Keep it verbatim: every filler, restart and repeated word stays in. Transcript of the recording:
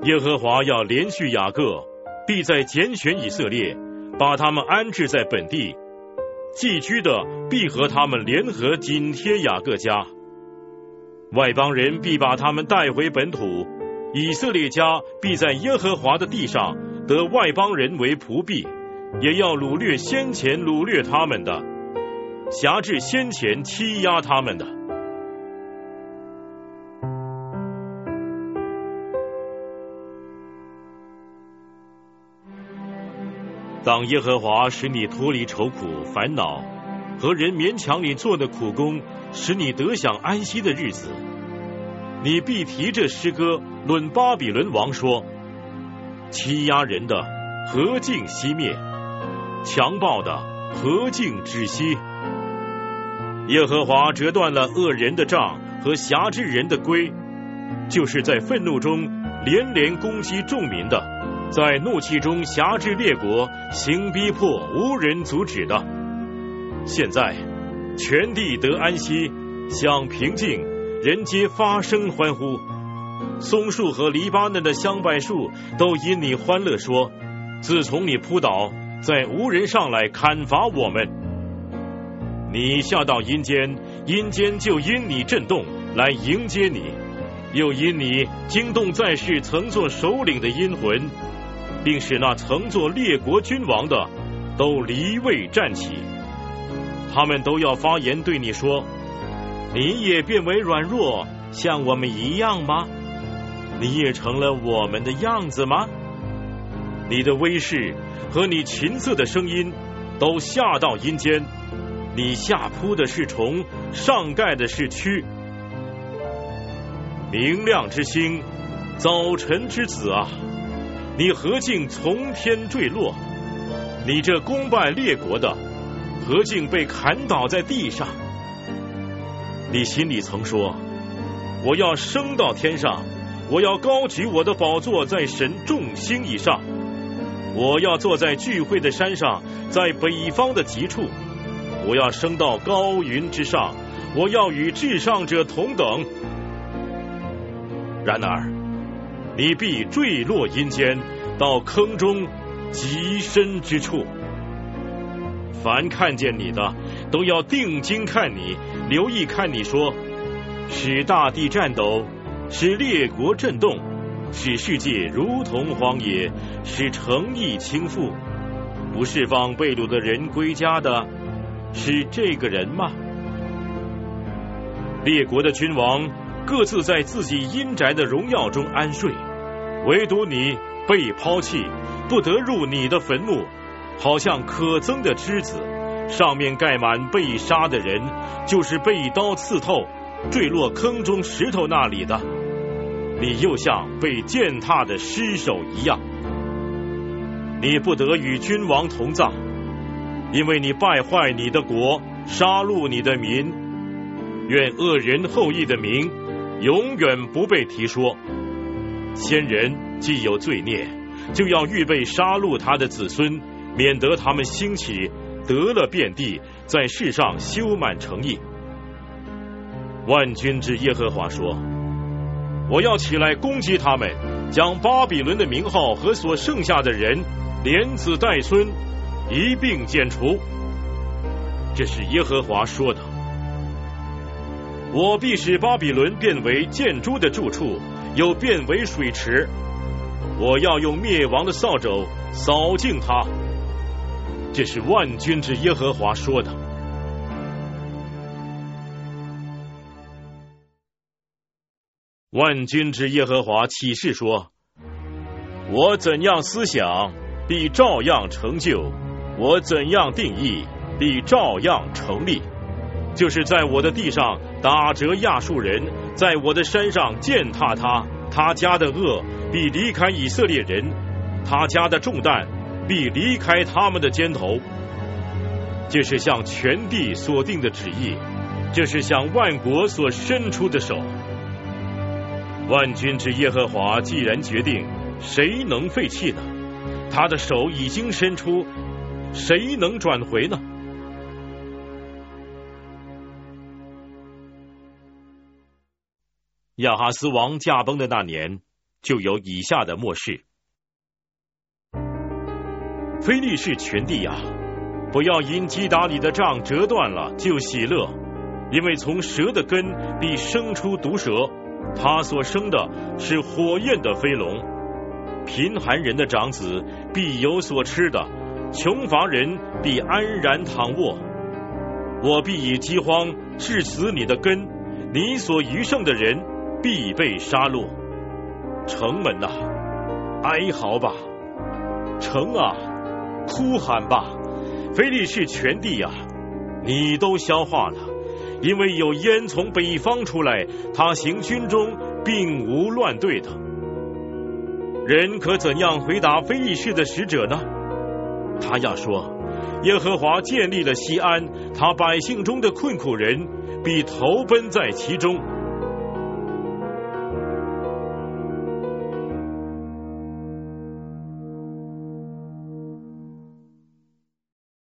耶和华要连续雅各，必在拣选以色列，把他们安置在本地。寄居的必和他们联合，紧贴雅各家。外邦人必把他们带回本土，以色列家必在耶和华的地上得外邦人为仆婢，也要掳掠先前掳掠他们的，辖制先前欺压他们的。当耶和华使你脱离愁苦烦恼和人勉强你做的苦工，使你得享安息的日子，你必提着诗歌论巴比伦王说：欺压人的何竟熄灭，强暴的何竟止息。耶和华折断了恶人的杖和辖制人的规，就是在愤怒中连连攻击众民的，在怒气中辖制列国，行逼迫无人阻止的。现在全地得安息，享平静，人皆发声欢呼。松树和黎巴嫩的香柏树都因你欢乐说：自从你扑倒，在无人上来砍伐我们。你下到阴间，阴间就因你震动来迎接你，又因你惊动在世曾做首领的阴魂，并使那曾做列国君王的都离位站起。他们都要发言对你说：你也变为软弱，像我们一样吗？你也成了我们的样子吗？你的威势和你琴瑟的声音都下到阴间，你下扑的是虫，上盖的是蛆。明亮之星，早晨之子啊，你何竟从天坠落？你这攻败列国的，何竟被砍倒在地上？你心里曾说：我要升到天上，我要高举我的宝座在神众星以上，我要坐在聚会的山上，在北方的极处，我要升到高云之上，我要与至上者同等。然而你必坠落阴间，到坑中极深之处。凡看见你的，都要定睛看你，留意看你说：使大地颤抖，使列国震动，使世界如同荒野，使城邑倾覆。不释放被掳的人归家的，是这个人吗？列国的君王各自在自己阴宅的荣耀中安睡，唯独你被抛弃，不得入你的坟墓，好像可憎的枝子，上面盖满被杀的人，就是被刀刺透，坠落坑中石头那里的。你又像被践踏的尸首一样。你不得与君王同葬，因为你败坏你的国，杀戮你的民。愿恶人后裔的名永远不被提说。先人既有罪孽，就要预备杀戮他的子孙，免得他们兴起，得了遍地，在世上修满诚意。万军之耶和华说：我要起来攻击他们，将巴比伦的名号和所剩下的人，连子带孙一并剪除。这是耶和华说的。我必使巴比伦变为建筑的住处，又变为水池。我要用灭亡的扫帚扫净它。这是万军之耶和华说的。万军之耶和华启示说：我怎样思想，必照样成就；我怎样定义，必照样成立。就是在我的地上打折亚述人，在我的山上践踏他，他家的恶必离开以色列人，他家的重担必离开他们的肩头。这是向全地所定的旨意，这是向万国所伸出的手。万军之耶和华既然决定，谁能废弃呢？他的手已经伸出，谁能转回呢？亚哈斯王驾崩的那年， 就有以下的末世。非利士全地啊，不要因基达里的杖折断了就喜乐，因为从蛇的根必生出毒蛇，它所生的是火焰的飞龙。贫寒人的长子必有所吃的，穷乏人必安然躺卧。我必以饥荒致死你的根，你所余剩的人必被杀戮。城门啊，哀嚎吧；城啊，哭喊吧。非利士全地啊，你都消化了，因为有烟从北方出来，他行军中并无乱队的。人可怎样回答非利士的使者呢？他要说，耶和华建立了西安，他百姓中的困苦人必投奔在其中。